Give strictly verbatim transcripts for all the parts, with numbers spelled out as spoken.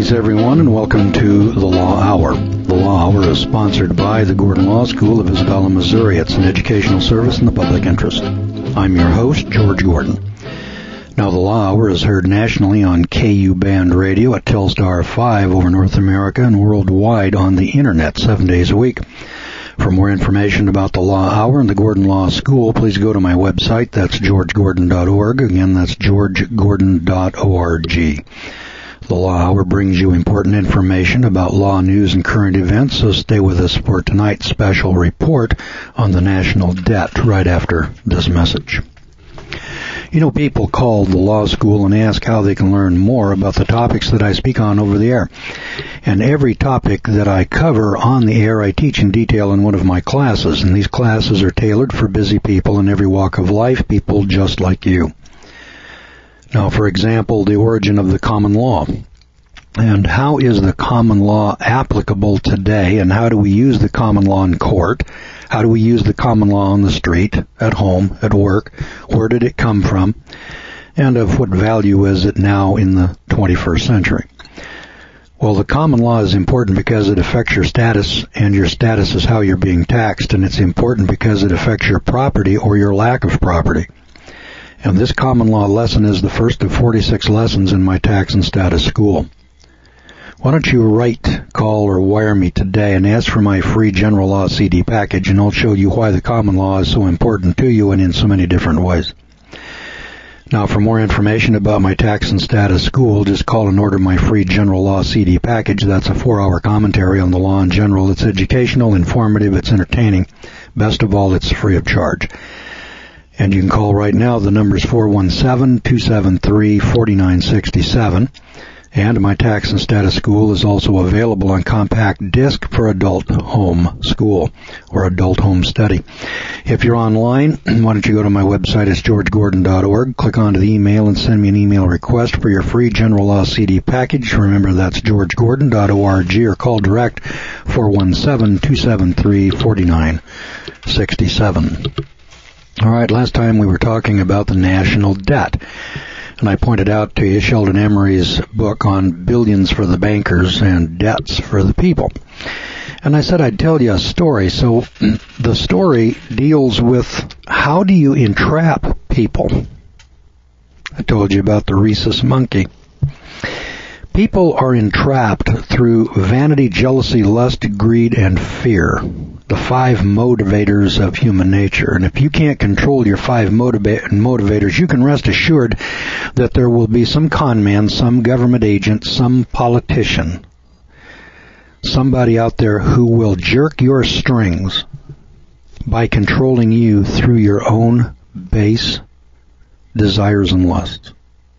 Greetings, everyone, and welcome to the Law Hour. The Law Hour is sponsored by the Gordon Law School of Isabella, Missouri. It's an educational service in the public interest. I'm your host, George Gordon. Now, the Law Hour is heard nationally on K U Band Radio at Telstar five over North America and worldwide on the Internet seven days a week. For more information about the Law Hour and the Gordon Law School, please go to my website. That's george gordon dot org. Again, that's george gordon dot org. The Law Hour brings you important information about law news and current events, so stay with us for tonight's special report on the national debt right after this message. You know, people call the law school and ask how they can learn more about the topics that I speak on over the air. And every topic that I cover on the air, I teach in detail in one of my classes. And these classes are tailored for busy people in every walk of life, people just like you. Now, for example, the origin of the common law. And how is the common law applicable today, and how do we use the common law in court? How do we use the common law on the street, at home, at work? Where did it come from? And of what value is it now in the twenty-first century? Well, the common law is important because it affects your status, and your status is how you're being taxed, and it's important because it affects your property or your lack of property. And this common law lesson is the first of forty-six lessons in my tax and status school. Why don't you write, call, or wire me today and ask for my free general law C D package, and I'll show you why the common law is so important to you and in so many different ways. Now, for more information about my tax and status school, just call and order my free general law C D package. That's a four-hour commentary on the law in general. It's educational, informative, it's entertaining. Best of all, it's free of charge. And you can call right now. The number is four one seven, two seven three, four nine six seven. And my tax and status school is also available on compact disc for adult home school or adult home study. If you're online, why don't you go to my website, it's george gordon dot org, click onto the email and send me an email request for your free general law C D package. Remember, that's george gordon dot org, or call direct four one seven, two seven three, four nine six seven. All right, last time we were talking about the national debt. And I pointed out to you Sheldon Emery's book on billions for the bankers and debts for the people. And I said I'd tell you a story. So the story deals with how do you entrap people. I told you about the rhesus monkey. People are entrapped through vanity, jealousy, lust, greed, and fear. The five motivators of human nature. And if you can't control your five motiva- motivators, you can rest assured that there will be some con man, some government agent, some politician, somebody out there who will jerk your strings by controlling you through your own base desires and lusts.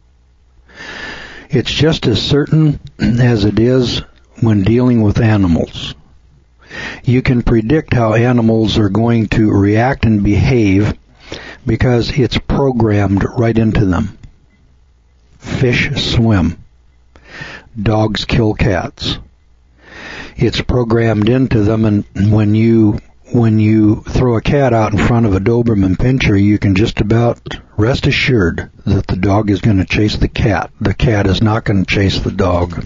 It's just as certain as it is when dealing with animals. You can predict how animals are going to react and behave because it's programmed right into them. Fish swim. Dogs kill cats. It's programmed into them, and when you when you throw a cat out in front of a Doberman Pinscher, you can just about rest assured that the dog is going to chase the cat. The cat is not going to chase the dog.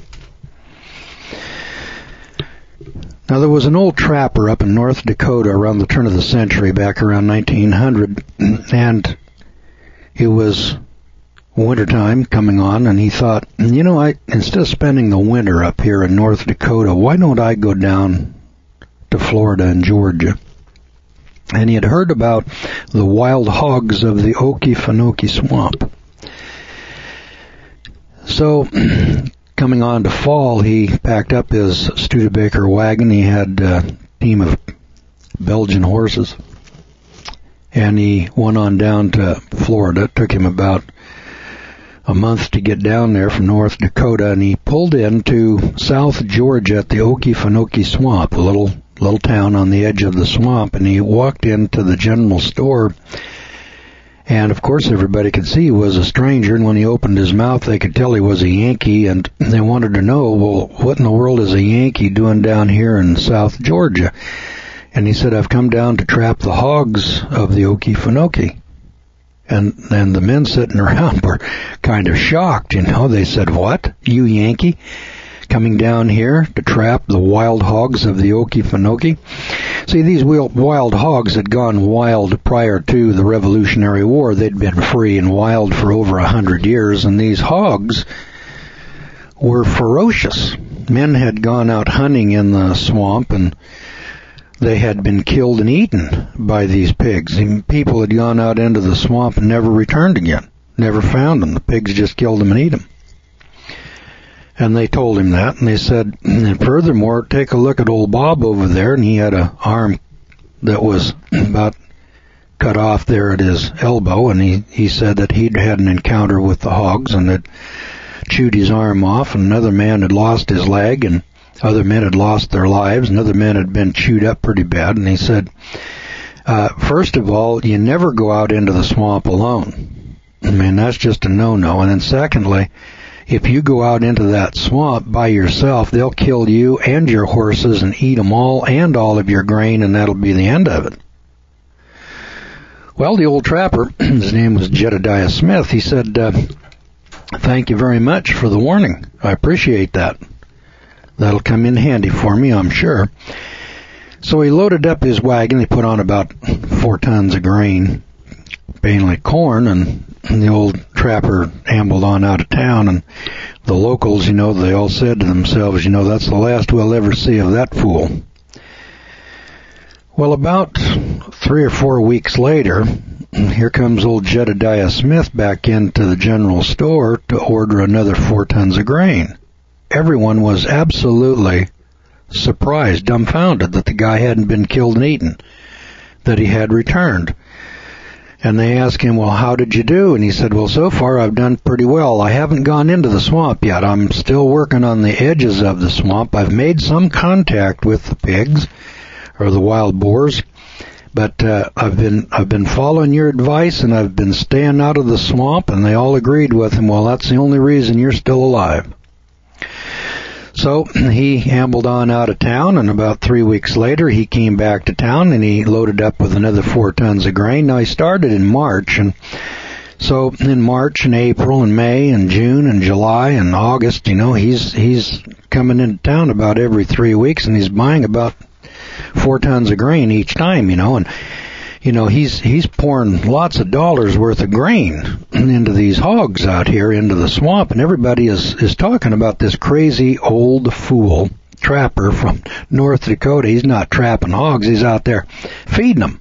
Now, there was an old trapper up in North Dakota around the turn of the century, back around nineteen hundred, and it was wintertime coming on, and he thought, you know, I instead of spending the winter up here in North Dakota, why don't I go down to Florida and Georgia? And he had heard about the wild hogs of the Okefenokee Swamp. So, coming on to fall, he packed up his Studebaker wagon. He had a team of Belgian horses, and he went on down to Florida. It took him about a month to get down there from North Dakota, and he pulled into South Georgia at the Okefenokee Swamp, a little little town on the edge of the swamp, and he walked into the general store. And, of course, everybody could see he was a stranger, and when he opened his mouth, they could tell he was a Yankee, and they wanted to know, well, what in the world is a Yankee doing down here in South Georgia? And he said, I've come down to trap the hogs of the Okefenokee. And then the men sitting around were kind of shocked, you know. They said, what? You Yankee? coming down here to trap the wild hogs of the Okefenokee. See, these wild hogs had gone wild prior to the Revolutionary War. They'd been free and wild for over a hundred years, and these hogs were ferocious. Men had gone out hunting in the swamp, and they had been killed and eaten by these pigs. And people had gone out into the swamp and never returned again, never found them. The pigs just killed them and ate them. And they told him that, and they said, and furthermore, take a look at old Bob over there, and he had an arm that was about cut off there at his elbow, and he, he said that he'd had an encounter with the hogs and had chewed his arm off, and another man had lost his leg, and other men had lost their lives, and other men had been chewed up pretty bad, and he said, uh, first of all, you never go out into the swamp alone. I mean, that's just a no-no. And then secondly, if you go out into that swamp by yourself, they'll kill you and your horses and eat them all and all of your grain, and that'll be the end of it. Well, the old trapper, his name was Jedediah Smith, he said, uh, thank you very much for the warning. I appreciate that. That'll come in handy for me, I'm sure. So he loaded up his wagon. He put on about four tons of grain, mainly corn, and the old trapper ambled on out of town, and the locals, you know, they all said to themselves, you know, that's the last we'll ever see of that fool. Well, about three or four weeks later, here comes old Jedediah Smith back into the general store to order another four tons of grain. Everyone was absolutely surprised, dumbfounded that the guy hadn't been killed and eaten, that he had returned. And they asked him, well, how did you do? And he said, well, so far I've done pretty well. I haven't gone into the swamp yet. I'm still working on the edges of the swamp. I've made some contact with the pigs or the wild boars, but uh, I've been I've been following your advice, and I've been staying out of the swamp, and they all agreed with him, well, that's the only reason you're still alive. So he ambled on out of town, and about three weeks later he came back to town, and he loaded up with another four tons of grain. Now, he started in March, and so in March and April and May and June and July and August, you know, he's he's coming into town about every three weeks, and he's buying about four tons of grain each time, you know, and you know, he's he's pouring lots of dollars worth of grain into these hogs out here into the swamp, and everybody is is talking about this crazy old fool trapper from North Dakota. He's not trapping hogs, he's out there feeding them.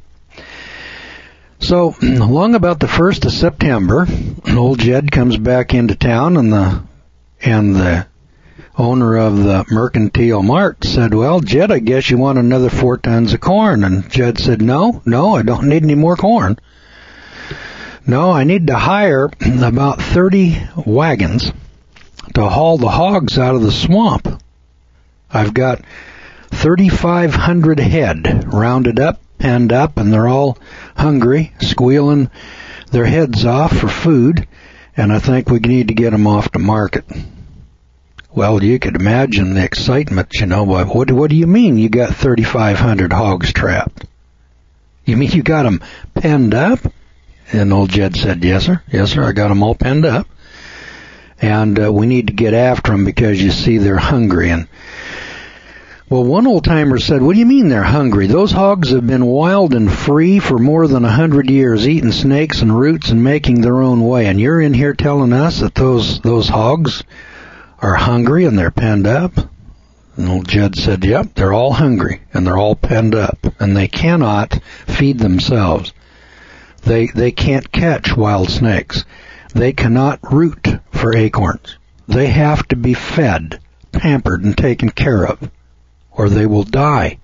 So along about the first of September, old Jed comes back into town, and the and the owner of the Mercantile Mart said, well, Jed, I guess you want another four tons of corn. And Jed said, no, no, I don't need any more corn. No, I need to hire about thirty wagons to haul the hogs out of the swamp. I've got thirty-five hundred head rounded up, penned up, and they're all hungry, squealing their heads off for food, and I think we need to get them off the market. Well, you could imagine the excitement, you know. What, what do you mean you got thirty-five hundred hogs trapped? You mean you got them penned up? And old Jed said, yes, sir. Yes, sir, I got them all penned up. And uh, we need to get after them because, you see, they're hungry. And well, one old-timer said, what do you mean they're hungry? Those hogs have been wild and free for more than a hundred years, eating snakes and roots and making their own way. And you're in here telling us that those those hogs are hungry and they're penned up? And old Jed said, yep, they're all hungry and they're all penned up, and they cannot feed themselves. They they can't catch wild snakes. They cannot root for acorns. They have to be fed, pampered, and taken care of, or they will die.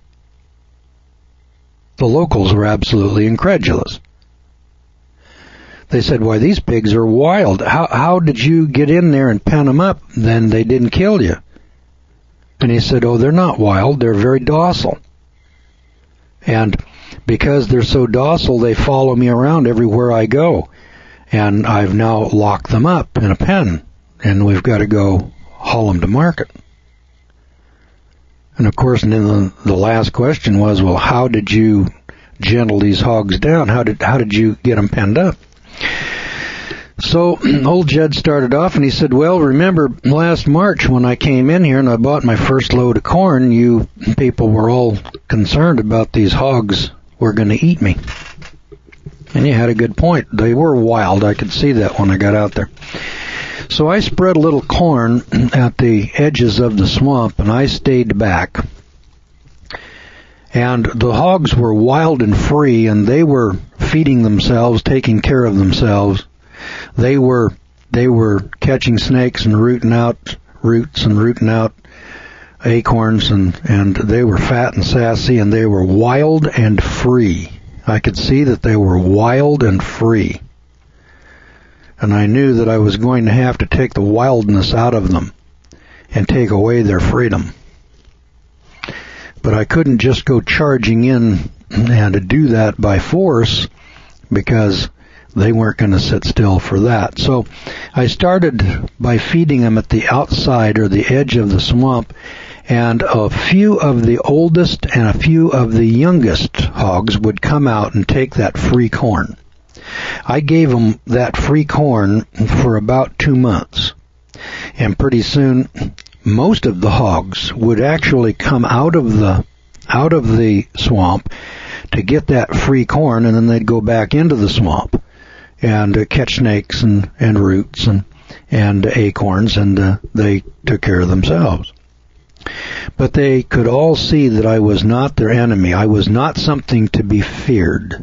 The locals were absolutely incredulous. They said, why, these pigs are wild. How how did you get in there and pen them up? Then they didn't kill you. And he said, oh, they're not wild. They're very docile. And because they're so docile, they follow me around everywhere I go. And I've now locked them up in a pen, and we've got to go haul them to market. And of course, and then the, the last question was, well, how did you gentle these hogs down? How did how did you get them penned up? So old Jed started off and he said, well, remember last March when I came in here and I bought my first load of corn, you people were all concerned about these hogs were going to eat me. And he had a good point. They were wild. I could see that when I got out there. So I spread a little corn at the edges of the swamp and I stayed back. And the hogs were wild and free and they were feeding themselves, taking care of themselves. They were they were catching snakes and rooting out roots and rooting out acorns, and, and they were fat and sassy, and they were wild and free. I could see that they were wild and free. And I knew that I was going to have to take the wildness out of them and take away their freedom. But I couldn't just go charging in and do that by force, because they weren't going to sit still for that. So I started by feeding them at the outside or the edge of the swamp, and a few of the oldest and a few of the youngest hogs would come out and take that free corn. I gave them that free corn for about two months. And pretty soon, most of the hogs would actually come out of the out of the swamp to get that free corn, and then they'd go back into the swamp and uh, catch snakes and, and roots and, and acorns, and uh, they took care of themselves. But they could all see that I was not their enemy. I was not something to be feared.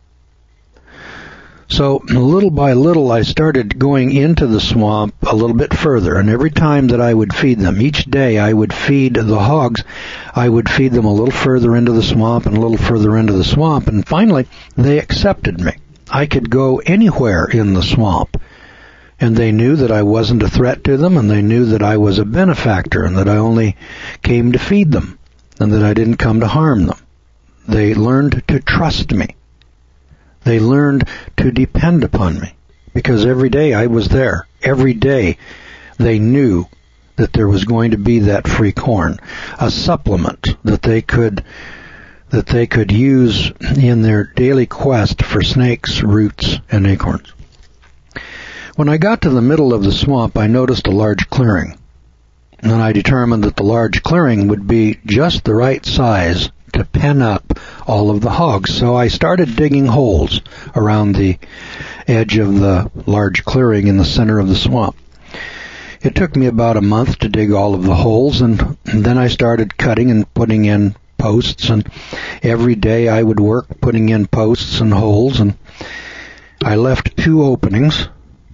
So little by little I started going into the swamp a little bit further, and every time that I would feed them, each day I would feed the hogs, I would feed them a little further into the swamp and a little further into the swamp, and finally they accepted me. I could go anywhere in the swamp, and they knew that I wasn't a threat to them, and they knew that I was a benefactor and that I only came to feed them and that I didn't come to harm them. They learned to trust me. They learned to depend upon me, because every day I was there. Every day they knew that there was going to be that free corn, a supplement that they could that they could use in their daily quest for snakes, roots, and acorns. When I got to the middle of the swamp, I noticed a large clearing, and I determined that the large clearing would be just the right size to pen up all of the hogs. So I started digging holes around the edge of the large clearing in the center of the swamp. It took me about a month to dig all of the holes, and, and then I started cutting and putting in posts, and every day I would work putting in posts and holes, and I left two openings,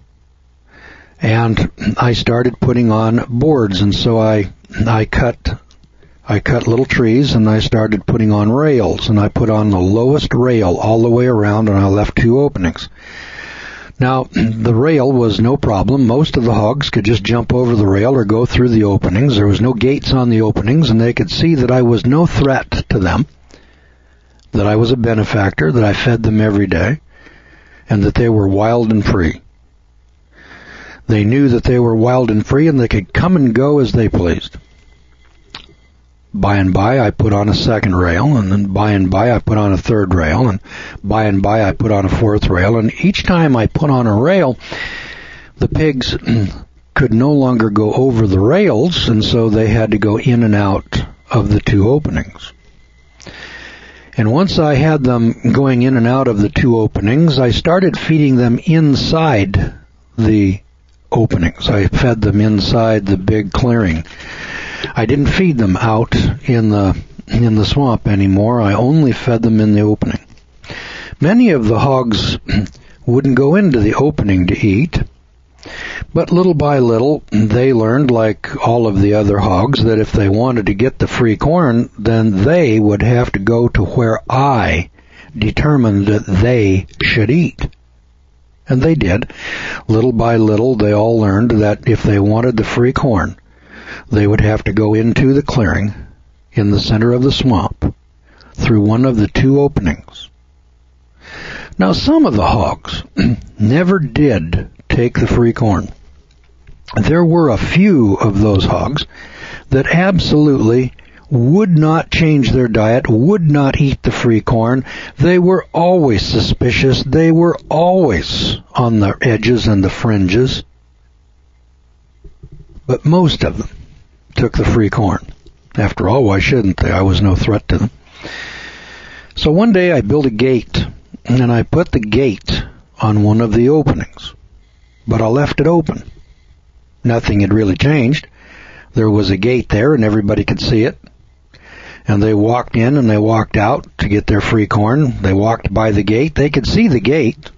and I started putting on boards, and so I I cut I cut little trees, and I started putting on rails, and I put on the lowest rail all the way around, and I left two openings. Now, the rail was no problem. Most of the hogs could just jump over the rail or go through the openings. There was no gates on the openings, and they could see that I was no threat to them, that I was a benefactor, that I fed them every day, and that they were wild and free. They knew that they were wild and free, and they could come and go as they pleased. By and by, I put on a second rail, and then by and by, I put on a third rail, and by and by, I put on a fourth rail. And each time I put on a rail, the pigs could no longer go over the rails, and so they had to go in and out of the two openings. And once I had them going in and out of the two openings, I started feeding them inside the openings. I fed them inside the big clearing. I didn't feed them out in the in the swamp anymore. I only fed them in the opening. Many of the hogs wouldn't go into the opening to eat, but little by little they learned, like all of the other hogs, that if they wanted to get the free corn, then they would have to go to where I determined that they should eat. And they did. Little by little, they all learned that if they wanted the free corn, they would have to go into the clearing in the center of the swamp through one of the two openings. Now, some of the hogs never did take the free corn. There were a few of those hogs that absolutely would not change their diet, would not eat the free corn. They were always suspicious. They were always on the edges and the fringes. But most of them took the free corn. After all, why shouldn't they? I was no threat to them. So one day I built a gate, and I put the gate on one of the openings. But I left it open. Nothing had really changed. There was a gate there, and everybody could see it. And they walked in and they walked out to get their free corn. They walked by the gate. They could see the gate.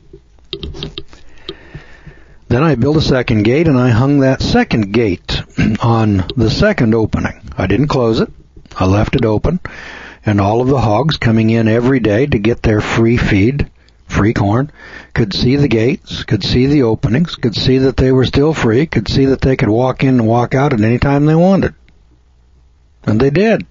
Then I built a second gate, and I hung that second gate on the second opening. I didn't close it. I left it open. And all of the hogs coming in every day to get their free feed, free corn, could see the gates, could see the openings, could see that they were still free, could see that they could walk in and walk out at any time they wanted. And they did.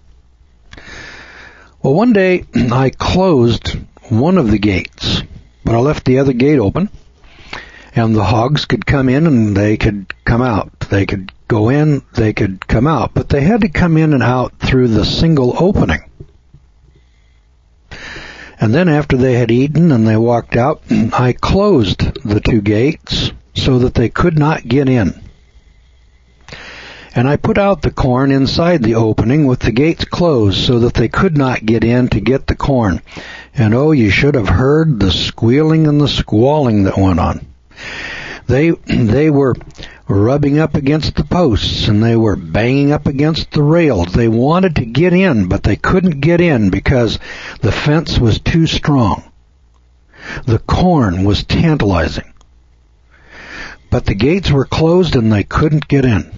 Well, one day I closed one of the gates, but I left the other gate open, and the hogs could come in and they could come out. They could go in, they could come out, but they had to come in and out through the single opening. And then after they had eaten and they walked out, I closed the two gates so that they could not get in. And I put out the corn inside the opening with the gates closed so that they could not get in to get the corn. And oh, you should have heard the squealing and the squalling that went on. They, they were rubbing up against the posts, and they were banging up against the rails. They wanted to get in, but they couldn't get in because the fence was too strong. The corn was tantalizing. But the gates were closed and they couldn't get in.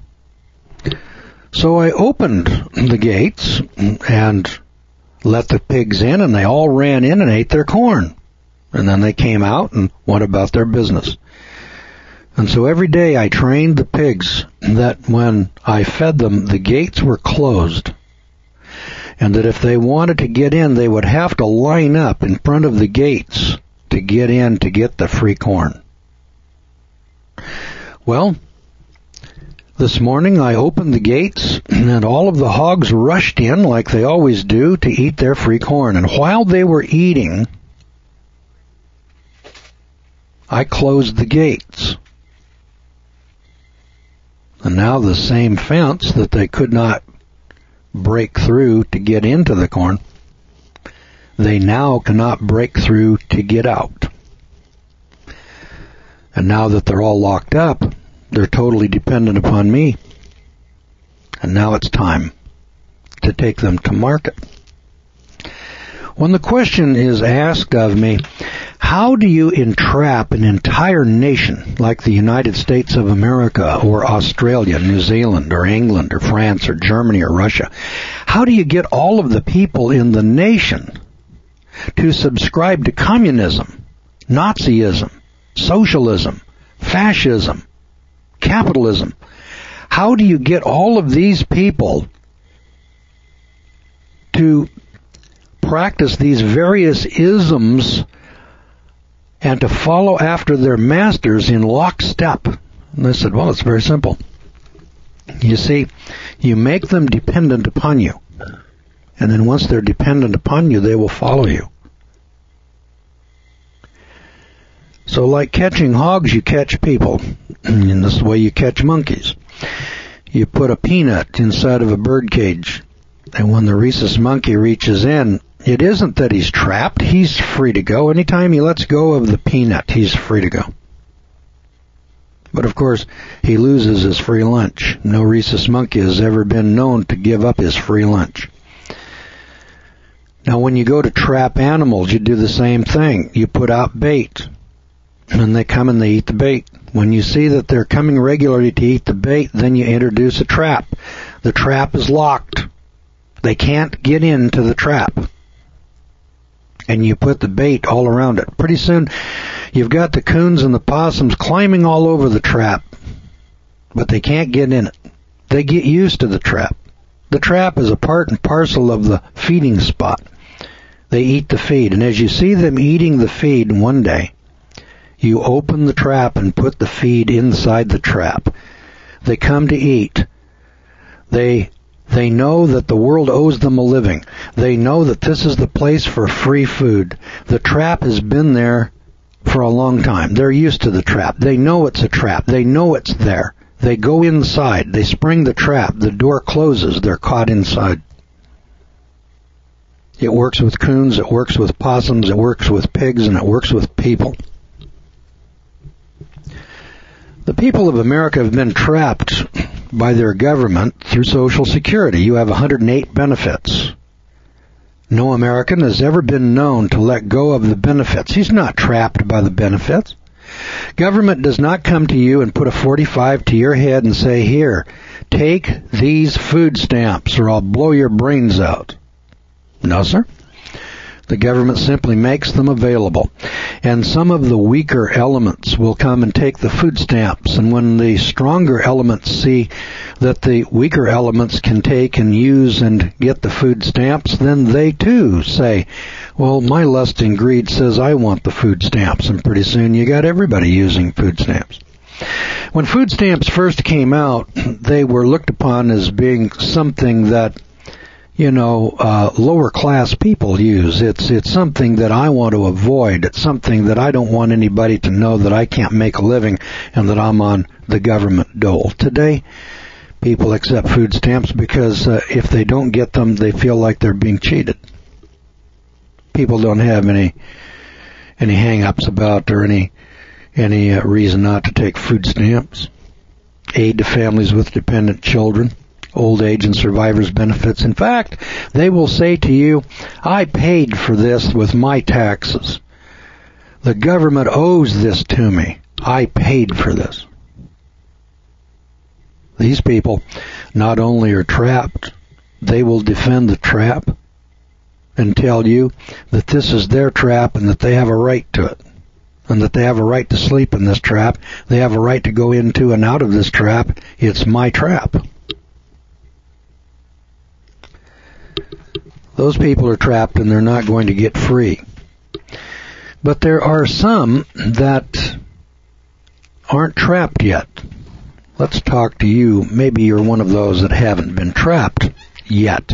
So I opened the gates and let the pigs in, and they all ran in and ate their corn. And then they came out and went about their business. And so every day I trained the pigs that when I fed them, the gates were closed. And that if they wanted to get in, they would have to line up in front of the gates to get in to get the free corn. Well, this morning I opened the gates, and all of the hogs rushed in like they always do to eat their free corn. And while they were eating, I closed the gates. And now the same fence that they could not break through to get into the corn, they now cannot break through to get out. And now that they're all locked up, they're totally dependent upon me. And now it's time to take them to market. When the question is asked of me, how do you entrap an entire nation like the United States of America or Australia, New Zealand or England or France or Germany or Russia? How do you get all of the people in the nation to subscribe to communism, Nazism, socialism, fascism, capitalism? How do you get all of these people to practice these various isms and to follow after their masters in lockstep? And I said, well, it's very simple. You see, you make them dependent upon you. And then once they're dependent upon you, they will follow you. So like catching hogs, you catch people. And this is the way you catch monkeys. You put a peanut inside of a bird cage. And when the rhesus monkey reaches in, it isn't that he's trapped. He's free to go. Anytime he lets go of the peanut, he's free to go. But of course, he loses his free lunch. No rhesus monkey has ever been known to give up his free lunch. Now, when you go to trap animals, you do the same thing. You put out bait, and they come and they eat the bait. When you see that they're coming regularly to eat the bait, then you introduce a trap. The trap is locked. They can't get into the trap. And you put the bait all around it. Pretty soon, you've got the coons and the possums climbing all over the trap, but they can't get in it. They get used to the trap. The trap is a part and parcel of the feeding spot. They eat the feed, and as you see them eating the feed one day, you open the trap and put the feed inside the trap. They come to eat. They They know that the world owes them a living. They know that this is the place for free food. The trap has been there for a long time. They're used to the trap. They know it's a trap. They know it's there. They go inside. They spring the trap. The door closes. They're caught inside. It works with coons. It works with possums. It works with pigs. And it works with people. The people of America have been trapped by their government through Social Security. You have one hundred eight benefits. No American has ever been known to let go of the benefits. He's not trapped by the benefits. Government does not come to you and put a forty-five to your head and say, here, take these food stamps or I'll blow your brains out. No, sir. The government simply makes them available. And some of the weaker elements will come and take the food stamps. And when the stronger elements see that the weaker elements can take and use and get the food stamps, then they too say, well, my lust and greed says I want the food stamps. And pretty soon you got everybody using food stamps. When food stamps first came out, they were looked upon as being something that you know, uh, lower class people use. It's, it's something that I want to avoid. It's something that I don't want anybody to know that I can't make a living and that I'm on the government dole. Today, people accept food stamps because uh, if they don't get them, they feel like they're being cheated. People don't have any, any hang-ups about or any, any uh, reason not to take food stamps. Aid to families with dependent children. Old age and survivors benefits. In fact, they will say to you, I paid for this with my taxes. The government owes this to me. I paid for this. These people not only are trapped, they will defend the trap and tell you that this is their trap and that they have a right to it. And that they have a right to sleep in this trap. They have a right to go into and out of this trap. It's my trap. Those people are trapped and they're not going to get free. But there are some that aren't trapped yet. Let's talk to you. Maybe you're one of those that haven't been trapped yet.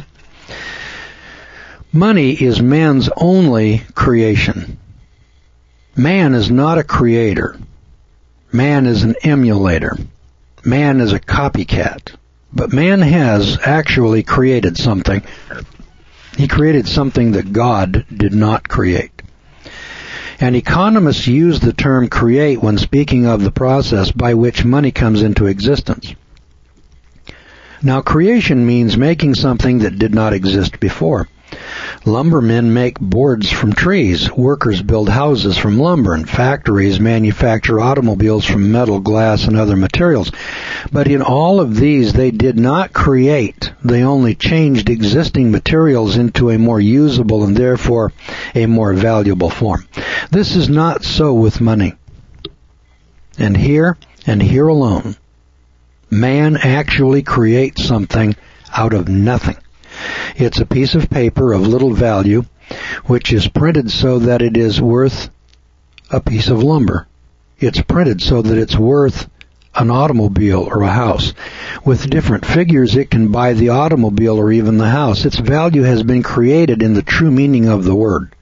Money is man's only creation. Man is not a creator. Man is an emulator. Man is a copycat. But man has actually created something. He created something that God did not create. And economists use the term create when speaking of the process by which money comes into existence. Now, creation means making something that did not exist before. Lumbermen make boards from trees. Workers build houses from lumber, and factories manufacture automobiles from metal, glass, and other materials. But in all of these, they did not create. They only changed existing materials into a more usable and therefore a more valuable form. This is not so with money. And here, and here alone, man actually creates something out of nothing. It's a piece of paper of little value, which is printed so that it is worth a piece of lumber. It's printed so that it's worth an automobile or a house. With different figures, it can buy the automobile or even the house. Its value has been created in the true meaning of the word.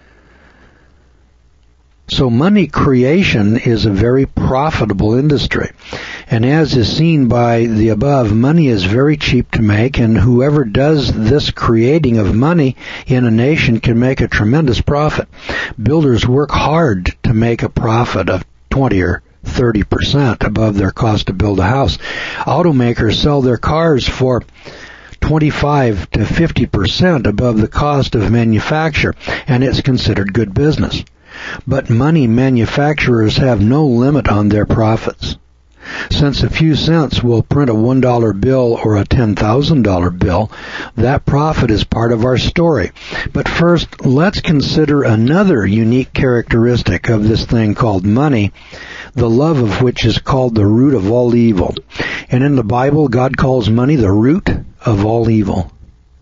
So money creation is a very profitable industry. And as is seen by the above, money is very cheap to make, and whoever does this creating of money in a nation can make a tremendous profit. Builders work hard to make a profit of twenty or thirty percent above their cost to build a house. Automakers sell their cars for twenty-five to fifty percent above the cost of manufacture, and it's considered good business. But money manufacturers have no limit on their profits. Since a few cents will print a one dollar bill or a ten thousand dollar bill, that profit is part of our story. But first, let's consider another unique characteristic of this thing called money, the love of which is called the root of all evil. And in the Bible, God calls money the root of all evil.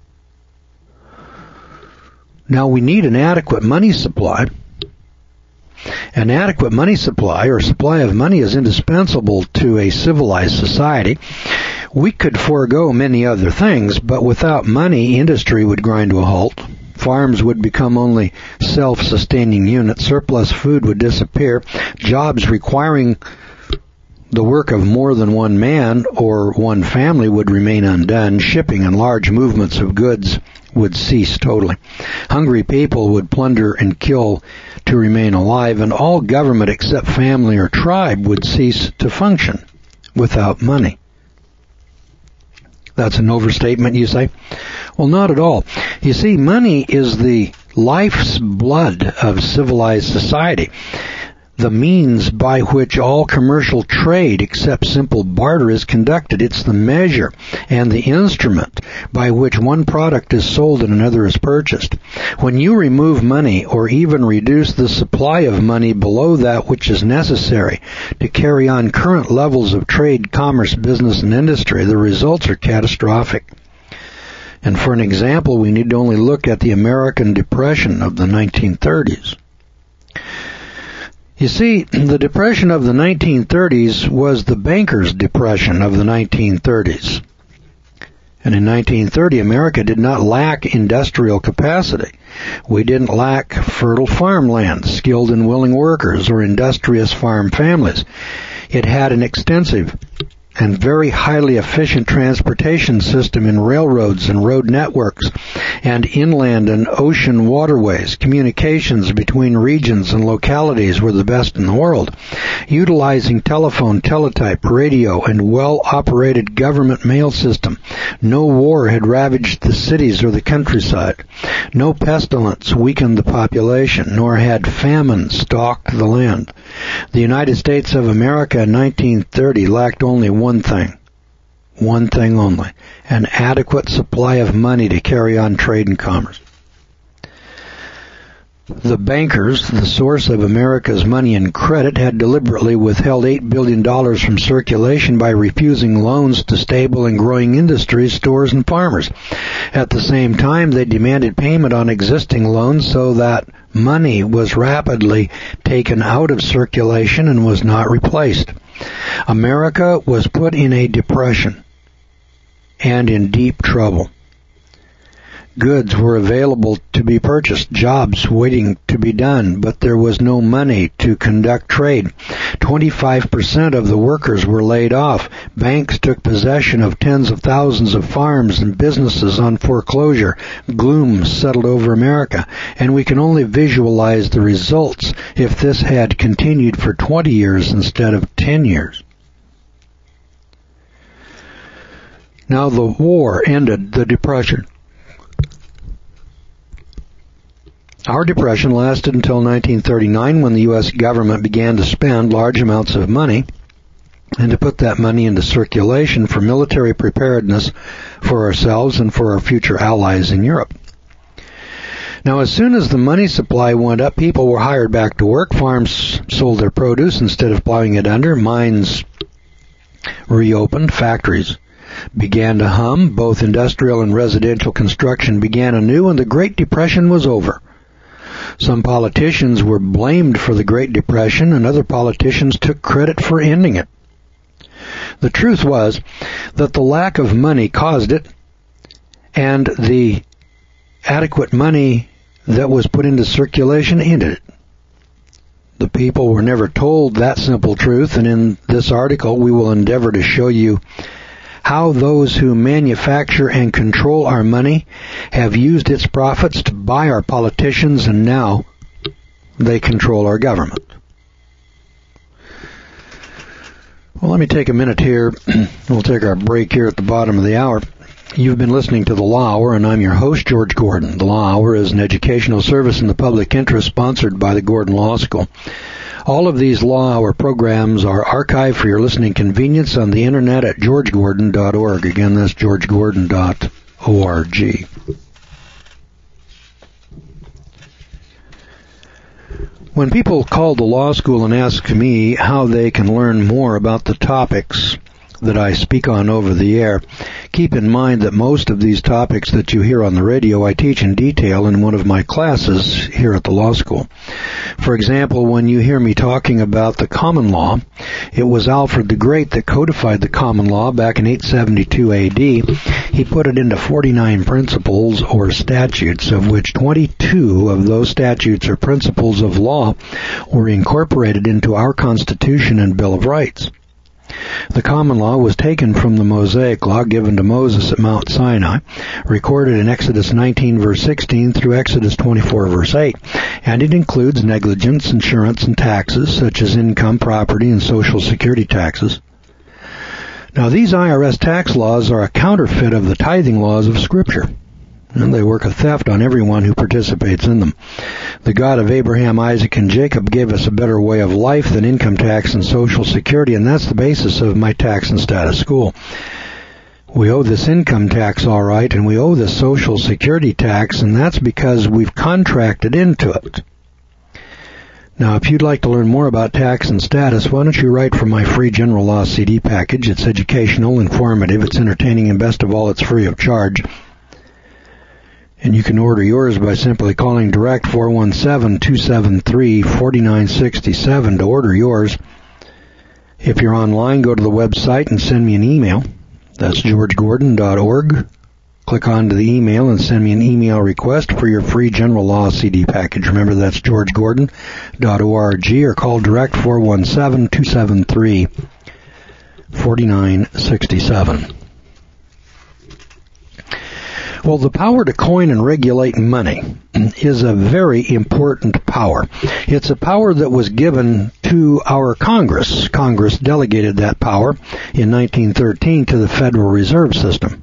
Now, we need an adequate money supply. An adequate money supply or supply of money is indispensable to a civilized society. We could forego many other things, but without money, industry would grind to a halt. Farms would become only self-sustaining units. Surplus food would disappear. Jobs requiring the work of more than one man or one family would remain undone. Shipping and large movements of goods would cease totally. Hungry people would plunder and kill to remain alive, and all government except family or tribe would cease to function without money. That's an overstatement, you say? Well, not at all. You see, money is the life's blood of civilized society, the means by which all commercial trade except simple barter is conducted. It's the measure and the instrument by which one product is sold and another is purchased. When you remove money or even reduce the supply of money below that which is necessary to carry on current levels of trade, commerce, business, and industry, the results are catastrophic. And for an example, we need to only look at the American Depression of the nineteen thirties. You see, the Depression of the nineteen thirties was the bankers' depression of the nineteen thirties. And in nineteen thirty, America did not lack industrial capacity. We didn't lack fertile farmland, skilled and willing workers, or industrious farm families. It had an extensive and very highly efficient transportation system in railroads and road networks and inland and ocean waterways. Communications between regions and localities were the best in the world. Utilizing telephone, teletype, radio, and well-operated government mail system, no war had ravaged the cities or the countryside. No pestilence weakened the population, nor had famine stalked the land. The United States of America in nineteen thirty lacked only one thing, one thing only, an adequate supply of money to carry on trade and commerce. The bankers, the source of America's money and credit, had deliberately withheld eight billion dollars from circulation by refusing loans to stable and growing industries, stores, and farmers. At the same time, they demanded payment on existing loans so that money was rapidly taken out of circulation and was not replaced. America was put in a depression and in deep trouble. Goods were available to be purchased, jobs waiting to be done, but there was no money to conduct trade. twenty-five percent of the workers were laid off. Banks took possession of tens of thousands of farms and businesses on foreclosure. Gloom settled over America, and we can only visualize the results if this had continued for twenty years instead of ten years. Now the war ended the Depression. Our depression lasted until nineteen thirty-nine, when the U S government began to spend large amounts of money and to put that money into circulation for military preparedness for ourselves and for our future allies in Europe. Now, as soon as the money supply went up, people were hired back to work. Farms sold their produce instead of plowing it under. Mines reopened. Factories began to hum. Both industrial and residential construction began anew, and the Great Depression was over. Some politicians were blamed for the Great Depression, and other politicians took credit for ending it. The truth was that the lack of money caused it, and the adequate money that was put into circulation ended it. The people were never told that simple truth, and in this article we will endeavor to show you how those who manufacture and control our money have used its profits to buy our politicians, and now they control our government. Well, let me take a minute here. We'll take our break here at the bottom of the hour. You've been listening to The Law Hour, and I'm your host, George Gordon. The Law Hour is an educational service in the public interest sponsored by the Gordon Law School. All of these Law Hour programs are archived for your listening convenience on the internet at george gordon dot org. Again, that's george gordon dot org. When people call the law school and ask me how they can learn more about the topics that I speak on over the air. Keep in mind that most of these topics that you hear on the radio I teach in detail in one of my classes here at the law school. For example, when you hear me talking about the common law, it was Alfred the Great that codified the common law back in eight seventy-two A D. He put it into forty-nine principles or statutes, of which twenty-two of those statutes or principles of law were incorporated into our Constitution and Bill of Rights. The common law was taken from the Mosaic law given to Moses at Mount Sinai, recorded in Exodus nineteen verse sixteen through Exodus twenty-four verse eight, and it includes negligence, insurance, and taxes such as income, property, and social security taxes. Now, these I R S tax laws are a counterfeit of the tithing laws of Scripture, and they work a theft on everyone who participates in them. The God of Abraham, Isaac, and Jacob gave us a better way of life than income tax and social security, and that's the basis of my tax and status school. We owe this income tax all right, and we owe this social security tax, and that's because we've contracted into it. Now, if you'd like to learn more about tax and status, why don't you write for my free general law C D package? It's educational, informative, it's entertaining, and best of all, it's free of charge. And you can order yours by simply calling direct four one seven, two seven three, four nine six seven to order yours. If you're online, go to the website and send me an email. That's george gordon dot org. Click onto the email and send me an email request for your free general law C D package. Remember, that's george gordon dot org, or call direct four one seven, two seven three, four nine six seven. Well, the power to coin and regulate money is a very important power. It's a power that was given to our Congress. Congress delegated that power in nineteen thirteen to the Federal Reserve System.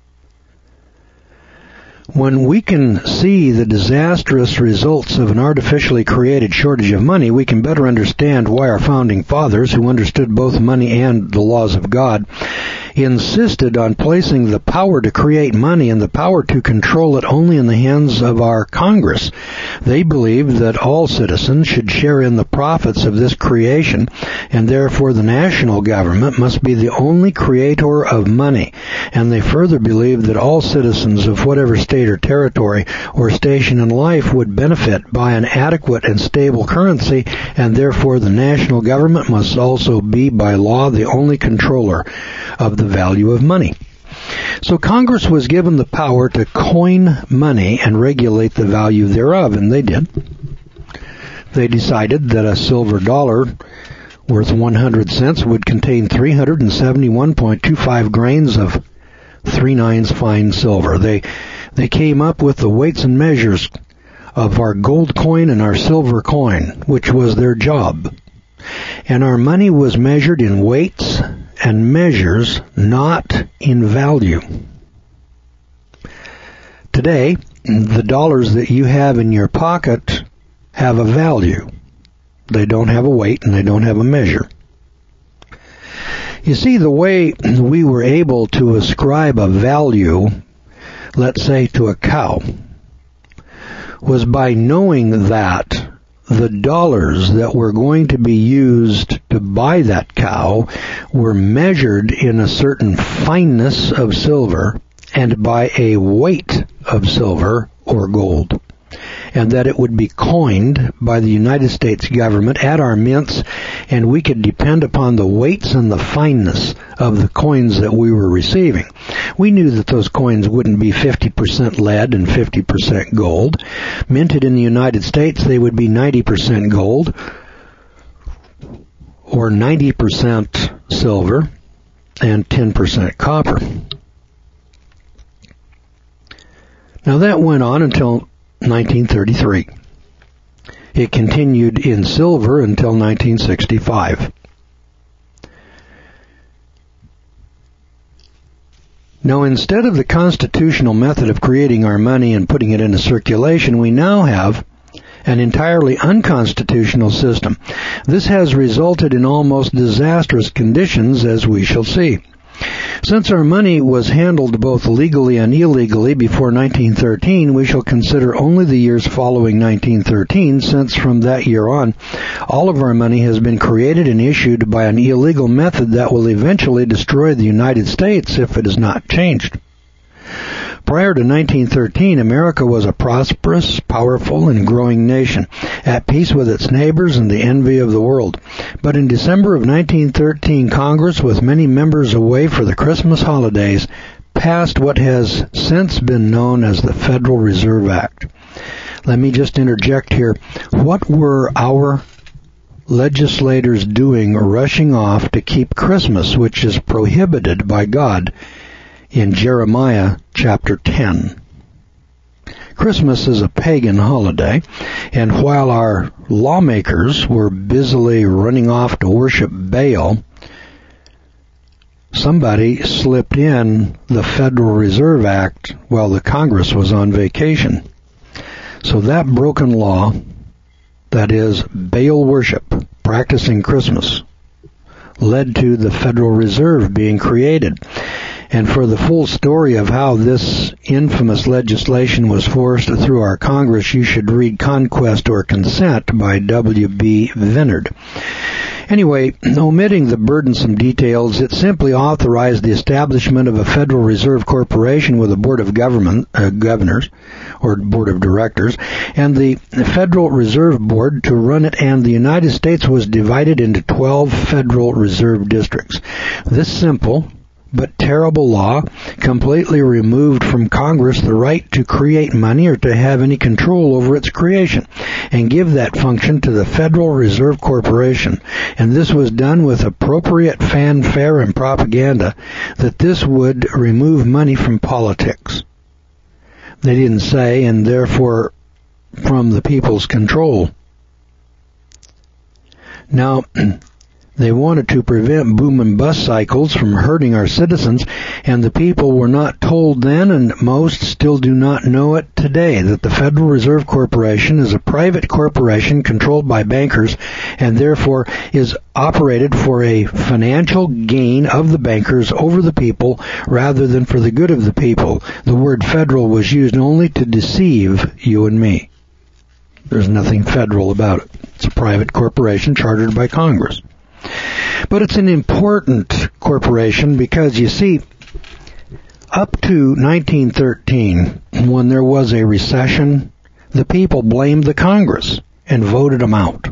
When we can see the disastrous results of an artificially created shortage of money, we can better understand why our founding fathers, who understood both money and the laws of God, insisted on placing the power to create money and the power to control it only in the hands of our Congress. They believed that all citizens should share in the profits of this creation, and therefore the national government must be the only creator of money. And they further believed that all citizens of whatever state or territory or station in life would benefit by an adequate and stable currency, and therefore the national government must also be by law the only controller of the value of money. So Congress was given the power to coin money and regulate the value thereof, and they did. They decided that a silver dollar worth one hundred cents would contain three hundred seventy-one point two five grains of three nines fine silver. They they came up with the weights and measures of our gold coin and our silver coin, which was their job. And our money was measured in weights and measures, not in value. Today, the dollars that you have in your pocket have a value. They don't have a weight and they don't have a measure. You see, the way we were able to ascribe a value, let's say to a cow, was by knowing that the dollars that were going to be used to buy that cow were measured in a certain fineness of silver and by a weight of silver or gold, and that it would be coined by the United States government at our mints, and we could depend upon the weights and the fineness of the coins that we were receiving. We knew that those coins wouldn't be fifty percent lead and fifty percent gold. Minted in the United States, they would be ninety percent gold or ninety percent silver and ten percent copper. Now that went on until nineteen thirty-three. It continued in silver until nineteen sixty-five. Now, instead of the constitutional method of creating our money and putting it into circulation, we now have an entirely unconstitutional system. This has resulted in almost disastrous conditions, as we shall see. Since our money was handled both legally and illegally before nineteen thirteen, we shall consider only the years following nineteen thirteen, since from that year on, all of our money has been created and issued by an illegal method that will eventually destroy the United States if it is not changed. Prior to nineteen thirteen, America was a prosperous, powerful, and growing nation, at peace with its neighbors and the envy of the world. But in December of nineteen thirteen, Congress, with many members away for the Christmas holidays, passed what has since been known as the Federal Reserve Act. Let me just interject here. What were our legislators doing, rushing off to keep Christmas, which is prohibited by God, in Jeremiah chapter ten. Christmas is a pagan holiday, and while our lawmakers were busily running off to worship Baal, somebody slipped in the Federal Reserve Act while the Congress was on vacation. So that broken law, that is Baal worship, practicing Christmas, led to the Federal Reserve being created. And for the full story of how this infamous legislation was forced through our Congress, you should read Conquest or Consent by W B Vinard. Anyway, omitting the burdensome details, it simply authorized the establishment of a Federal Reserve Corporation with a board of government uh, governors, or board of directors, and the Federal Reserve Board to run it, and the United States was divided into twelve Federal Reserve districts. This simple but terrible law completely removed from Congress the right to create money or to have any control over its creation, and give that function to the Federal Reserve Corporation. And this was done with appropriate fanfare and propaganda that this would remove money from politics. They didn't say, and therefore from the people's control. Now, they wanted to prevent boom and bust cycles from hurting our citizens, and the people were not told then, and most still do not know it today, that the Federal Reserve Corporation is a private corporation controlled by bankers, and therefore is operated for a financial gain of the bankers over the people rather than for the good of the people. The word federal was used only to deceive you and me. There's nothing federal about it. It's a private corporation chartered by Congress. But it's an important corporation because, you see, up to nineteen thirteen, when there was a recession, the people blamed the Congress and voted them out.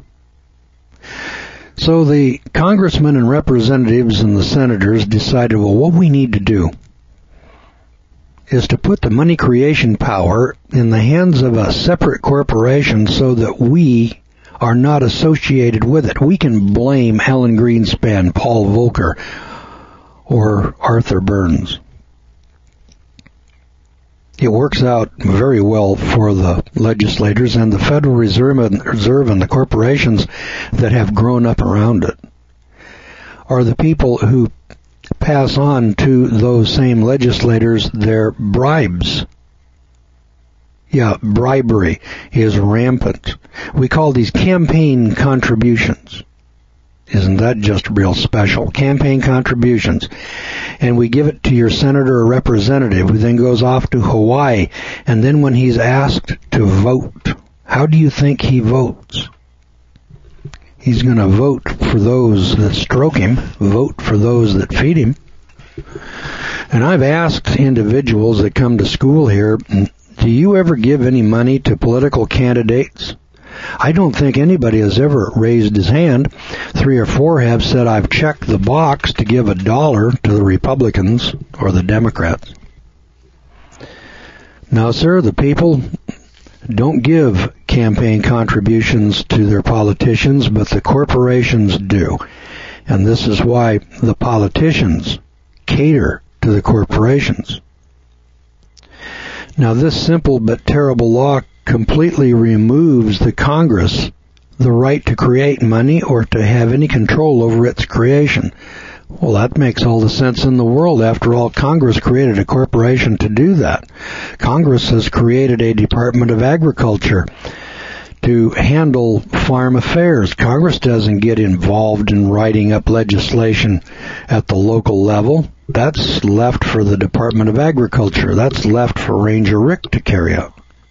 So the congressmen and representatives and the senators decided, well, what we need to do is to put the money creation power in the hands of a separate corporation so that we are not associated with it. We can blame Alan Greenspan, Paul Volcker, or Arthur Burns. It works out very well for the legislators and the Federal Reserve and the corporations that have grown up around it are the people who pass on to those same legislators their bribes. Yeah, bribery is rampant. We call these campaign contributions. Isn't that just real special? Campaign contributions. And we give it to your senator or representative, who then goes off to Hawaii. And then when he's asked to vote, how do you think he votes? He's going to vote for those that stroke him, vote for those that feed him. And I've asked individuals that come to school here, do you ever give any money to political candidates? I don't think anybody has ever raised his hand. Three or four have said, I've checked the box to give a dollar to the Republicans or the Democrats. Now, sir, the people don't give campaign contributions to their politicians, but the corporations do. And this is why the politicians cater to the corporations. Now, this simple but terrible law completely removes the Congress the right to create money or to have any control over its creation. Well, that makes all the sense in the world. After all, Congress created a corporation to do that. Congress has created a Department of Agriculture to handle farm affairs. Congress doesn't get involved in writing up legislation at the local level. That's left for the Department of Agriculture. That's left for Ranger Rick to carry out.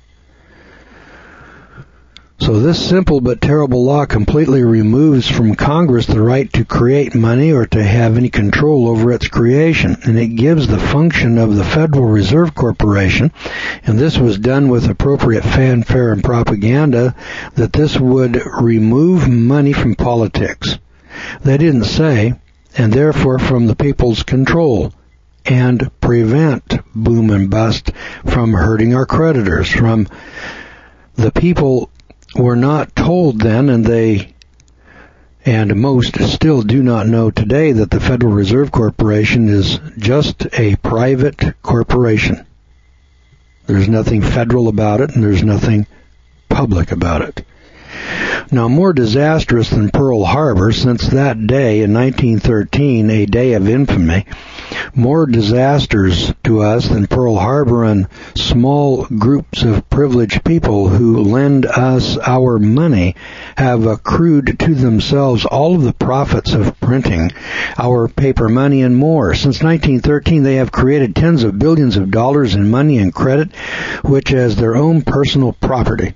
So this simple but terrible law completely removes from Congress the right to create money or to have any control over its creation. And it gives the function of the Federal Reserve Corporation, and this was done with appropriate fanfare and propaganda, that this would remove money from politics. They didn't say, and therefore from the people's control, and prevent boom and bust from hurting our creditors. From the people were not told then, and they, and most still do not know today, that the Federal Reserve Corporation is just a private corporation. There's nothing federal about it, and there's nothing public about it. Now, more disastrous than Pearl Harbor, since that day in nineteen thirteen, a day of infamy, more disasters to us than Pearl Harbor and small groups of privileged people who lend us our money have accrued to themselves all of the profits of printing our paper money and more. Since nineteen thirteen, they have created tens of billions of dollars in money and credit, which as their own personal property.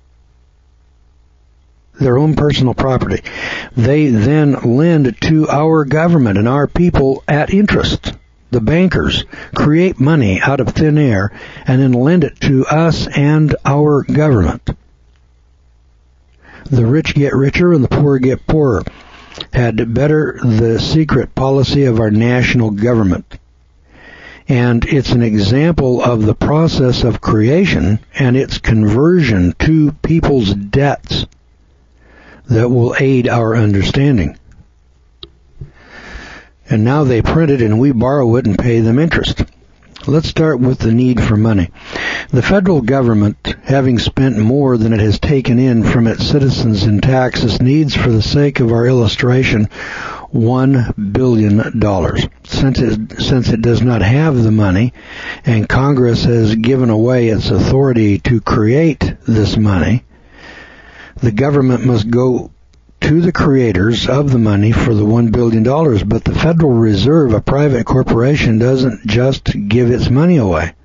Their own personal property. They then lend to our government and our people at interest. The bankers create money out of thin air and then lend it to us and our government. The rich get richer and the poor get poorer. Had better the secret policy of our national government. And it's an example of the process of creation and its conversion to people's debts that will aid our understanding. And now they print it and we borrow it and pay them interest. Let's start with the need for money. The federal government, having spent more than it has taken in from its citizens in taxes, needs, for the sake of our illustration, one billion dollars. Since it, since it does not have the money, and Congress has given away its authority to create this money, the government must go to the creators of the money for the one billion dollars. But the Federal Reserve, a private corporation, doesn't just give its money away.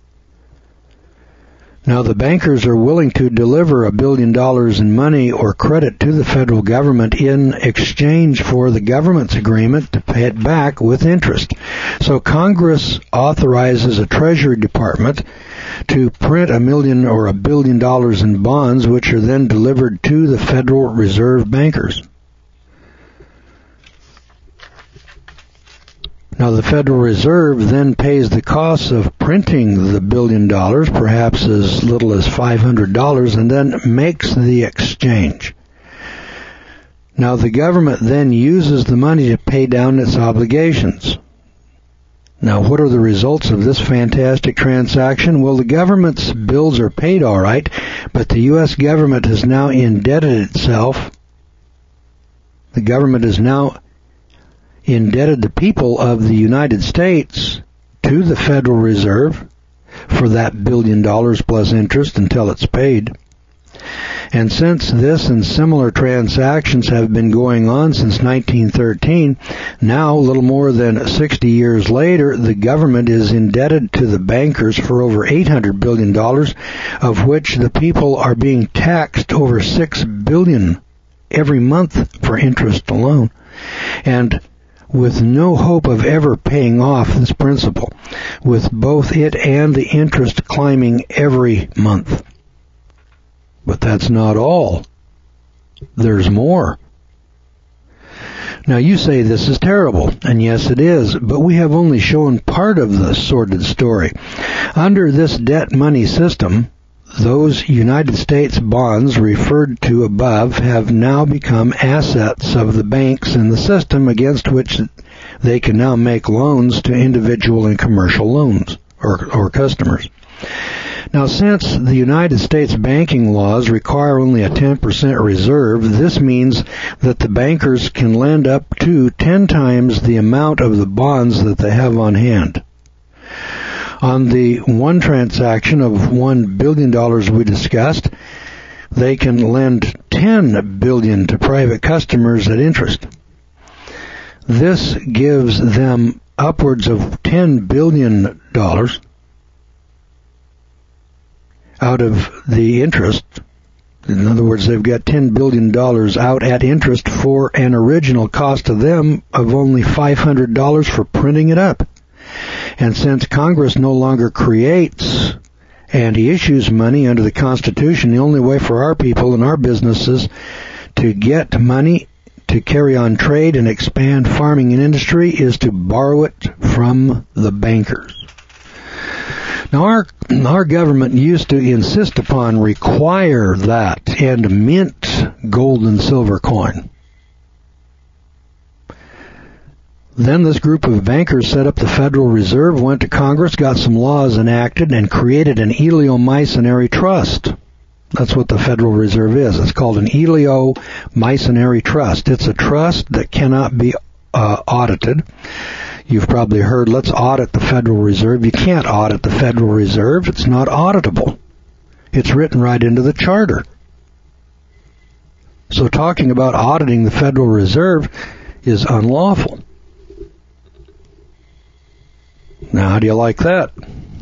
Now, the bankers are willing to deliver a billion dollars in money or credit to the federal government in exchange for the government's agreement to pay it back with interest. So Congress authorizes a Treasury Department to print a million or a billion dollars in bonds, which are then delivered to the Federal Reserve bankers. Now, the Federal Reserve then pays the costs of printing the billion dollars, perhaps as little as five hundred dollars, and then makes the exchange. Now, the government then uses the money to pay down its obligations. Now, what are the results of this fantastic transaction? Well, the government's bills are paid all right, but the U S government has now indebted itself. The government is now indebted the people of the United States to the Federal Reserve for that billion dollars plus interest until it's paid. And since this and similar transactions have been going on since nineteen thirteen, now, a little more than sixty years later, the government is indebted to the bankers for over eight hundred billion dollars, of which the people are being taxed over six billion dollars every month for interest alone. And with no hope of ever paying off this principal, with both it and the interest climbing every month. But that's not all. There's more. Now, you say this is terrible, and yes, it is, but we have only shown part of the sordid story. Under this debt money system, those United States bonds referred to above have now become assets of the banks in the system, against which they can now make loans to individual and commercial loans or, or customers. Now, since the United States banking laws require only a ten percent reserve, this means that the bankers can lend up to ten times the amount of the bonds that they have on hand. On the one transaction of one billion dollars we discussed, they can lend ten billion dollars to private customers at interest. This gives them upwards of ten billion dollars out of the interest. In other words, they've got ten billion dollars out at interest for an original cost to them of only five hundred dollars for printing it up. And since Congress no longer creates and issues money under the Constitution, the only way for our people and our businesses to get money to carry on trade and expand farming and industry is to borrow it from the bankers. Now, our, our government used to insist upon, require that, and mint gold and silver coin. Then this group of bankers set up the Federal Reserve, went to Congress, got some laws enacted, and created an eleemosynary trust. That's what the Federal Reserve is. It's called an eleemosynary trust. It's a trust that cannot be uh, audited. You've probably heard, let's audit the Federal Reserve. You can't audit the Federal Reserve. It's not auditable. It's written right into the charter. So talking about auditing the Federal Reserve is unlawful. Now, how do you like that?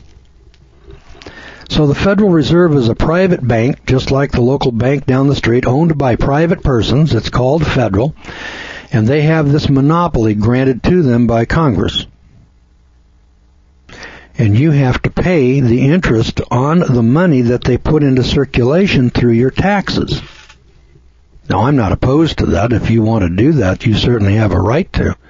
So the Federal Reserve is a private bank, just like the local bank down the street, owned by private persons. It's called federal. And they have this monopoly granted to them by Congress. And you have to pay the interest on the money that they put into circulation through your taxes. Now, I'm not opposed to that. If you want to do that, you certainly have a right to.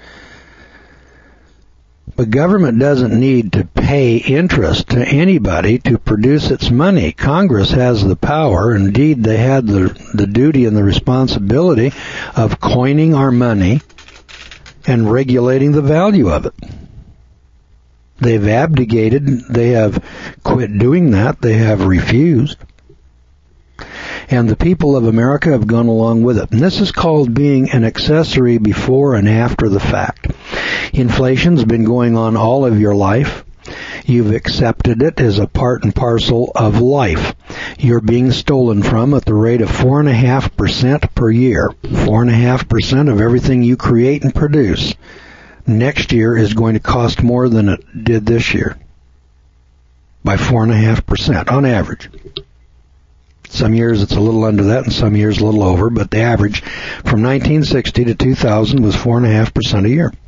But government doesn't need to pay interest to anybody to produce its money. Congress has the power, indeed they had the, the duty and the responsibility of coining our money and regulating the value of it. They've abdicated, they have quit doing that, they have refused. And the people of America have gone along with it. And this is called being an accessory before and after the fact. Inflation's been going on all of your life. You've accepted it as a part and parcel of life. You're being stolen from at the rate of four point five percent per year. four point five percent of everything you create and produce next year is going to cost more than it did this year. By four point five percent on average. Some years it's a little under that and some years a little over, but the average from nineteen sixty to two thousand was four point five percent a year.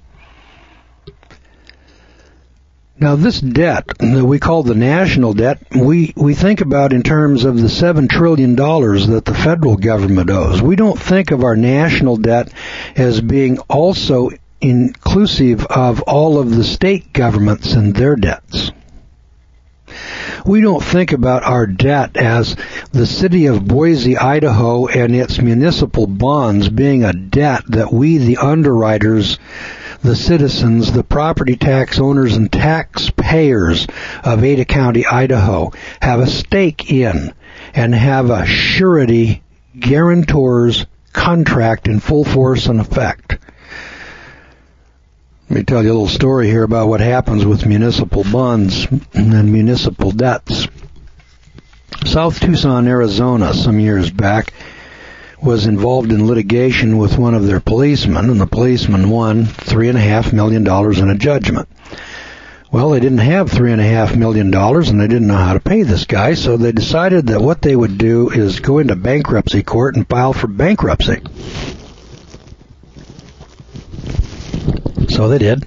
Now this debt that we call the national debt, we, we think about in terms of the seven trillion dollars that the federal government owes. We don't think of our national debt as being also inclusive of all of the state governments and their debts. We don't think about our debt as the city of Boise, Idaho, and its municipal bonds being a debt that we, the underwriters, the citizens, the property tax owners and taxpayers of Ada County, Idaho, have a stake in and have a surety guarantor's contract in full force and effect. Let me tell you a little story here about what happens with municipal bonds and municipal debts. South Tucson, Arizona, some years back, was involved in litigation with one of their policemen, and the policeman won three and a half million dollars in a judgment. Well, they didn't have three and a half million dollars, and they didn't know how to pay this guy, so they decided that what they would do is go into bankruptcy court and file for bankruptcy. So they did.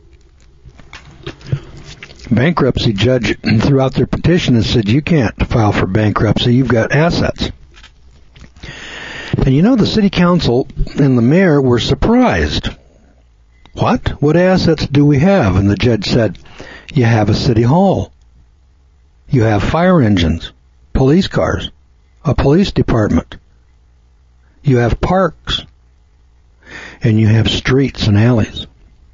Bankruptcy judge threw out their petition and said, you can't file for bankruptcy, you've got assets. And you know, the city council and the mayor were surprised. What? What assets do we have? And the judge said, you have a city hall. You have fire engines, police cars, a police department. You have parks. And you have streets and alleys.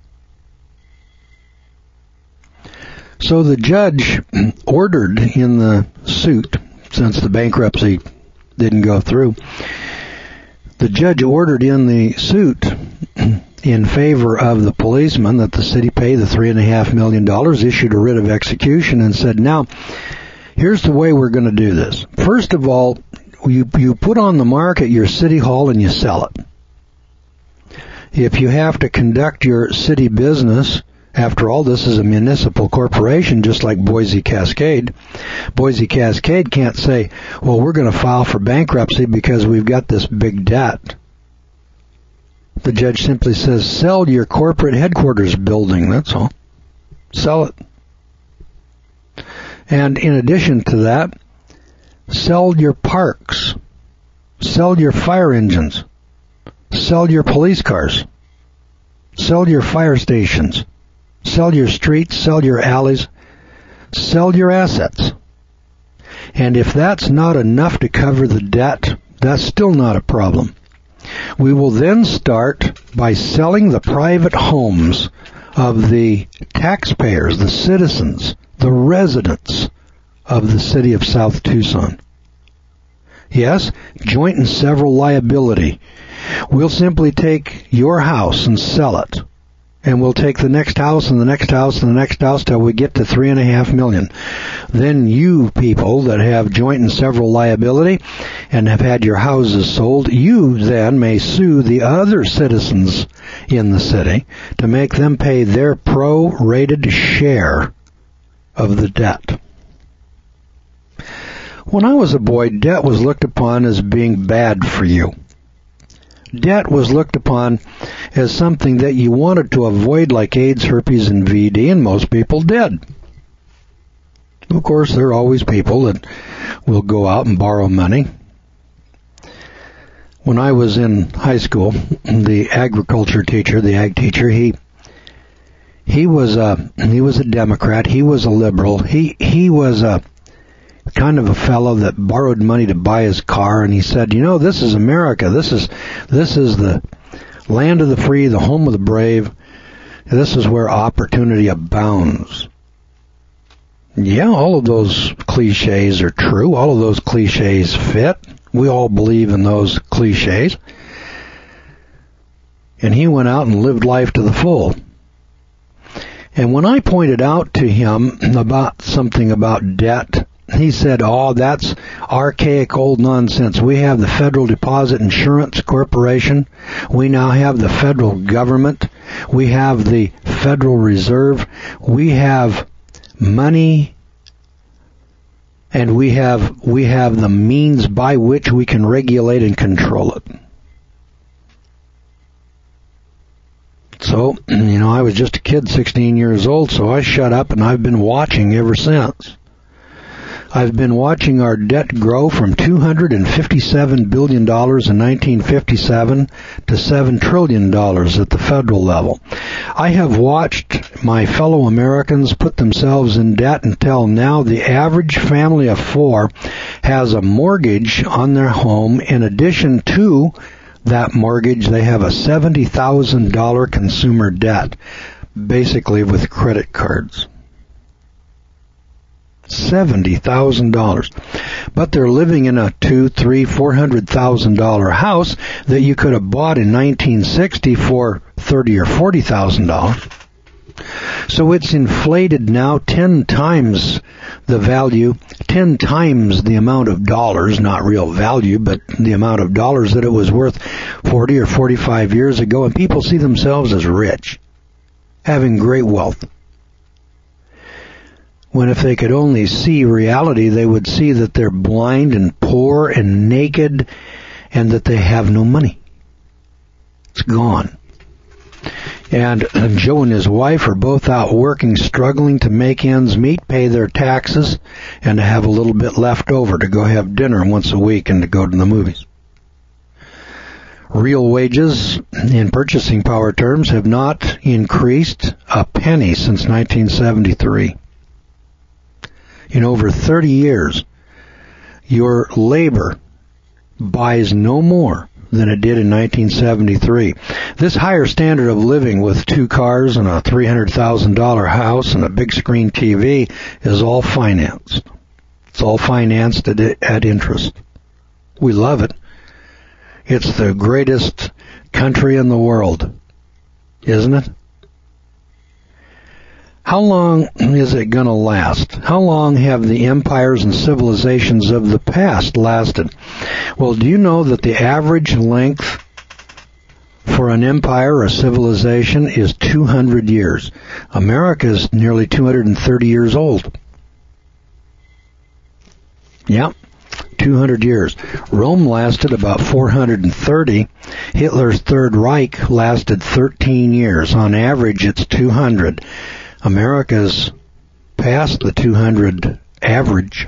So the judge ordered in the suit, since the bankruptcy didn't go through, the judge ordered in the suit in favor of the policeman that the city pay the three and a half million dollars, issued a writ of execution, and said, now, here's the way we're going to do this. First of all, you, you put on the market your city hall and you sell it. If you have to conduct your city business, after all, this is a municipal corporation, just like Boise Cascade. Boise Cascade can't say, well, we're going to file for bankruptcy because we've got this big debt. The judge simply says, sell your corporate headquarters building, that's all. Sell it. And in addition to that, sell your parks. Sell your fire engines. Sell your police cars. Sell your fire stations. Sell your streets, sell your alleys, sell your assets. And if that's not enough to cover the debt, that's still not a problem. We will then start by selling the private homes of the taxpayers, the citizens, the residents of the city of South Tucson. Yes, joint and several liability. We'll simply take your house and sell it. And we'll take the next house and the next house and the next house till we get to three and a half million. Then you people that have joint and several liability and have had your houses sold, you then may sue the other citizens in the city to make them pay their pro-rated share of the debt. When I was a boy, debt was looked upon as being bad for you. Debt was looked upon as something that you wanted to avoid, like AIDS, herpes, and V D, and most people did. Of course, there are always people that will go out and borrow money. When I was in high school, the agriculture teacher, the ag teacher, he he was a he was a Democrat. He was a liberal. He he was a kind of a fellow that borrowed money to buy his car, and he said, you know, this is America. This is this is the land of the free, the home of the brave. This is where opportunity abounds. Yeah, all of those cliches are true. All of those cliches fit. We all believe in those cliches. And he went out and lived life to the full. And when I pointed out to him about something about debt, he said, oh, that's archaic old nonsense. We have the Federal Deposit Insurance Corporation. We now have the federal government. We have the Federal Reserve. We have money, and we have we have the means by which we can regulate and control it. So, you know, I was just a kid, sixteen years old, so I shut up, and I've been watching ever since. I've been watching our debt grow from two hundred fifty-seven billion dollars in nineteen fifty-seven to seven trillion dollars at the federal level. I have watched my fellow Americans put themselves in debt until now the average family of four has a mortgage on their home. In addition to that mortgage, they have a seventy thousand dollars consumer debt, basically with credit cards. Seventy thousand dollars, but they're living in a two, three, four hundred thousand dollar house that you could have bought in nineteen sixty for thirty or forty thousand dollars. So it's inflated now ten times the value, ten times the amount of dollars, not real value, but the amount of dollars that it was worth forty or forty-five years ago, and people see themselves as rich, having great wealth. When if they could only see reality, they would see that they're blind and poor and naked and that they have no money. It's gone. And Joe and his wife are both out working, struggling to make ends meet, pay their taxes, and to have a little bit left over to go have dinner once a week and to go to the movies. Real wages in purchasing power terms have not increased a penny since nineteen seventy-three. In over thirty years, your labor buys no more than it did in nineteen seventy-three. This higher standard of living with two cars and a three hundred thousand dollars house and a big screen T V is all financed. It's all financed at, at interest. We love it. It's the greatest country in the world, isn't it? How long is it going to last? How long have the empires and civilizations of the past lasted? Well, do you know that the average length for an empire or a civilization is two hundred years? America is nearly two hundred thirty years old. Yep, two hundred years. Rome lasted about four hundred thirty. Hitler's Third Reich lasted thirteen years. On average, it's two hundred. America's past the two hundred average.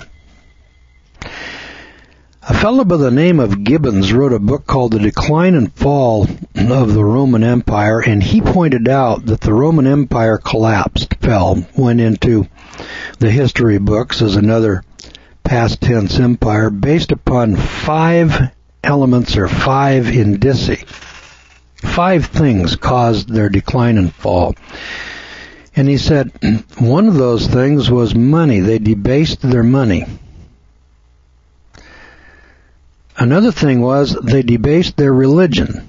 A fellow by the name of Gibbons wrote a book called The Decline and Fall of the Roman Empire, and he pointed out that the Roman Empire collapsed, fell, went into the history books as another past tense empire based upon five elements or five indici. Five things caused their decline and fall. And he said one of those things was money. They debased their money. Another thing was they debased their religion.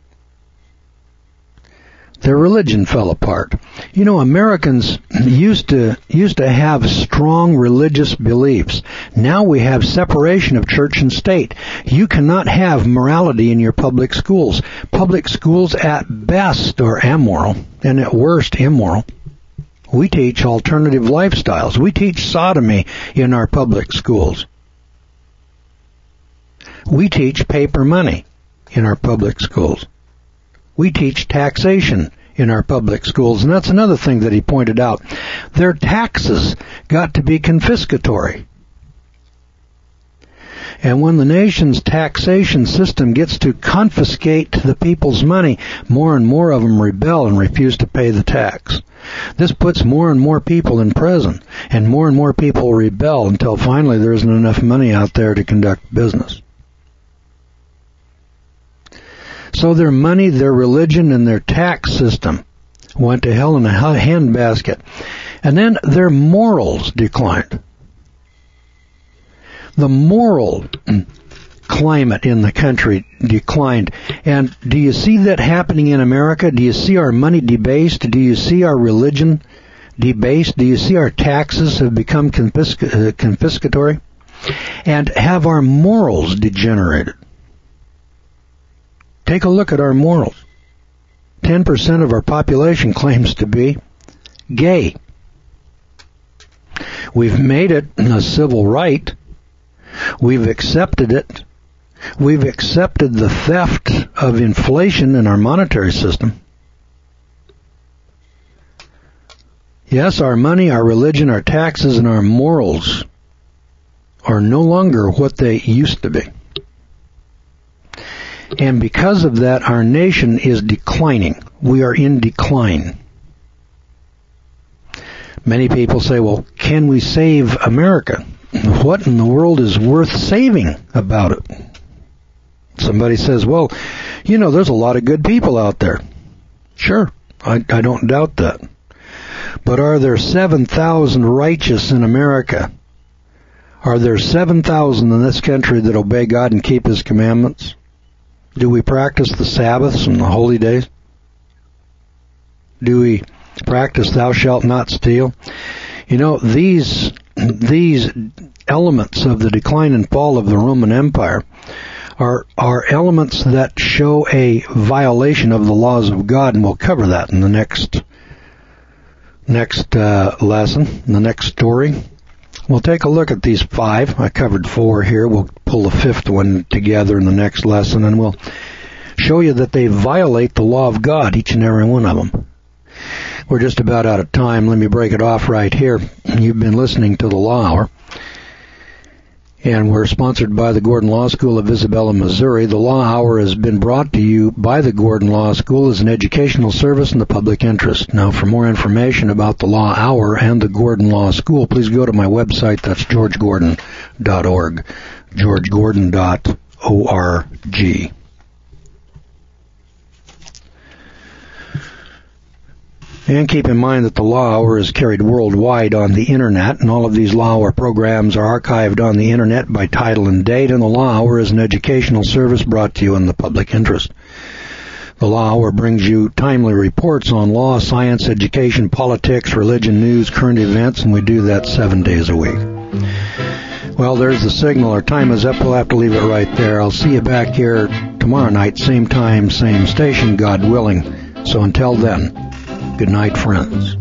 Their religion fell apart. You know, Americans used to used to have strong religious beliefs. Now we have separation of church and state. You cannot have morality in your public schools. Public schools at best are amoral, and at worst immoral. We teach alternative lifestyles. We teach sodomy in our public schools. We teach paper money in our public schools. We teach taxation in our public schools, and that's another thing that he pointed out. Their taxes got to be confiscatory. And when the nation's taxation system gets to confiscate the people's money, more and more of them rebel and refuse to pay the tax. This puts more and more people in prison, and more and more people rebel until finally there isn't enough money out there to conduct business. So their money, their religion, and their tax system went to hell in a handbasket. And then their morals declined. The moral climate in the country declined. And do you see that happening in America? Do you see our money debased? Do you see our religion debased? Do you see our taxes have become confisc- uh, confiscatory? And have our morals degenerated? Take a look at our morals. ten percent of our population claims to be gay. We've made it a civil right. We've accepted it. We've accepted the theft of inflation in our monetary system. Yes, our money, our religion, our taxes, and our morals are no longer what they used to be. And because of that, our nation is declining. We are in decline. Many people say, well, can we save America? What in the world is worth saving about it? Somebody says, well, you know, there's a lot of good people out there. Sure, I, I don't doubt that. But are there seven thousand righteous in America? Are there seven thousand in this country that obey God and keep His commandments? Do we practice the Sabbaths and the holy days? Do we practice thou shalt not steal? You know, these these elements of the decline and fall of the Roman Empire are are elements that show a violation of the laws of God, and we'll cover that in the next next uh, lesson, in the next story. We'll take a look at these five. I covered four here. We'll pull the fifth one together in the next lesson, and we'll show you that they violate the law of God, each and every one of them. We're just about out of time. Let me break it off right here. You've been listening to the Law Hour, and we're sponsored by the Gordon Law School of Isabella, Missouri. The Law Hour has been brought to you by the Gordon Law School as an educational service in the public interest. Now, for more information about the Law Hour and the Gordon Law School, please go to my website. That's george gordon dot org, george gordon dot org. And keep in mind that the Law Hour is carried worldwide on the Internet, and all of these Law Hour programs are archived on the Internet by title and date, and the Law Hour is an educational service brought to you in the public interest. The Law Hour brings you timely reports on law, science, education, politics, religion, news, current events, and we do that seven days a week. Well, there's the signal. Our time is up. We'll have to leave it right there. I'll see you back here tomorrow night, same time, same station, God willing. So until then, good night, friends.